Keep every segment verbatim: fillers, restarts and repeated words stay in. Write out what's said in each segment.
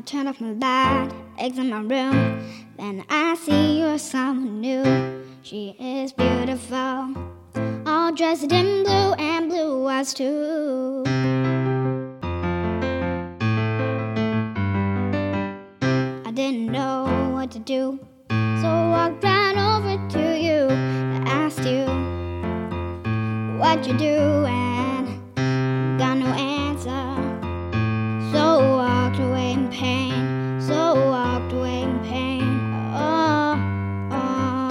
turn off my light, exit my room, then I see you're someone new. She is beautiful, all dressed in blue and blue eyes too. I didn't know what to do, so I walked right over to you. I asked you what you do and got no answer. So walked away in pain, so walked away in pain. Oh, oh.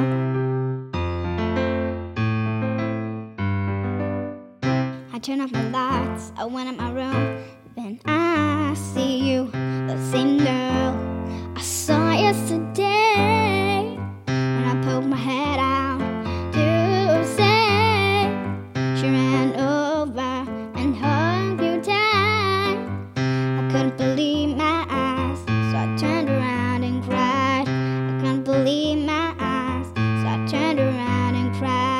I turned off my lights, I went in my room, then I see you, the same girl I saw yesterday. When I poked my head out to say, she ran over and hugged you tight. I couldn't believe my eyes, so I turned around and cried. I couldn't believe my eyes, so I turned around and cried.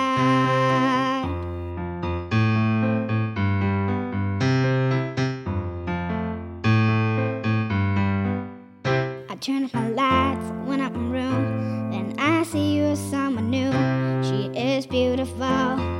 I turned off my lights, went up my room, then I see you as someone new. She is beautiful,